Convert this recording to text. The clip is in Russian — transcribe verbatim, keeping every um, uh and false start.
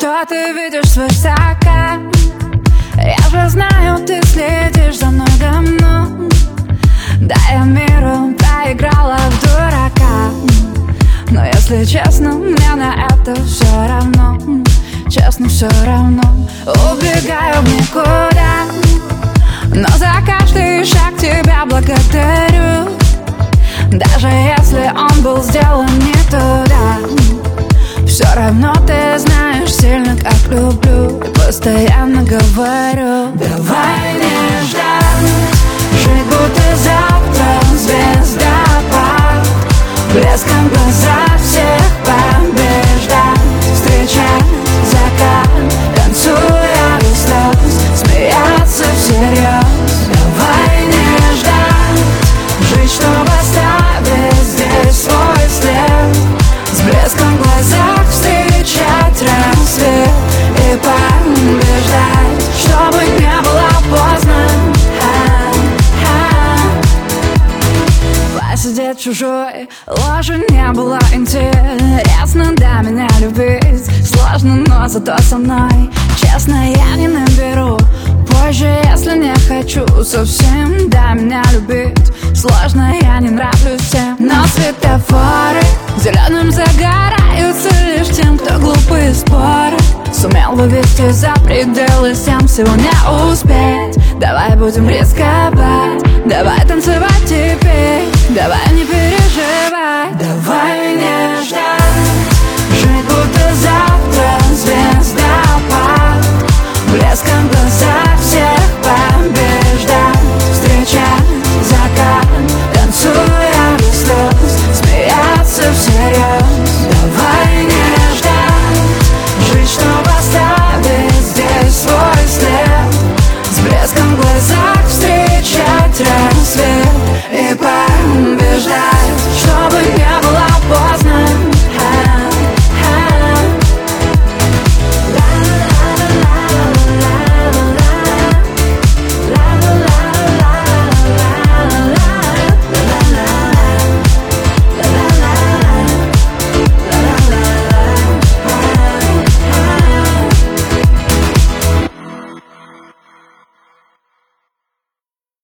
что ты видишь свысока. Я же знаю, ты следишь за мной давно. Да, я миру проиграла в дурака. Но если честно, мне на это все равно. Честно, все равно. Убегаю в никуда, но за каждый шаг тебя благодарю. Даже если он был сделан не туда, все равно ты знаешь сильно, как люблю. И постоянно говорю: давай не ждать, жить будто завтра звездопад, блеском в глазах всех побеждать, встречать закат, танцуя без слез, смеяться всерьез. Давай не ждать, жить, чтобы оставить здесь свой след, с блеском в глазах встречать рассвет и побеждать, чтобы не было поздно. Посидеть чужой ложи не было интересно. До меня любить сложно, но зато со мной честно я не наберу позже, если не хочу совсем. До меня любить сложно, я не нравлюсь всем. Но светофоры зеленым загораются лишь тем, кто глупые споры сумел вывести за пределы, всем всего не успеть. Давай будем рисковать, давай танцевать теперь, давай не переживай, давай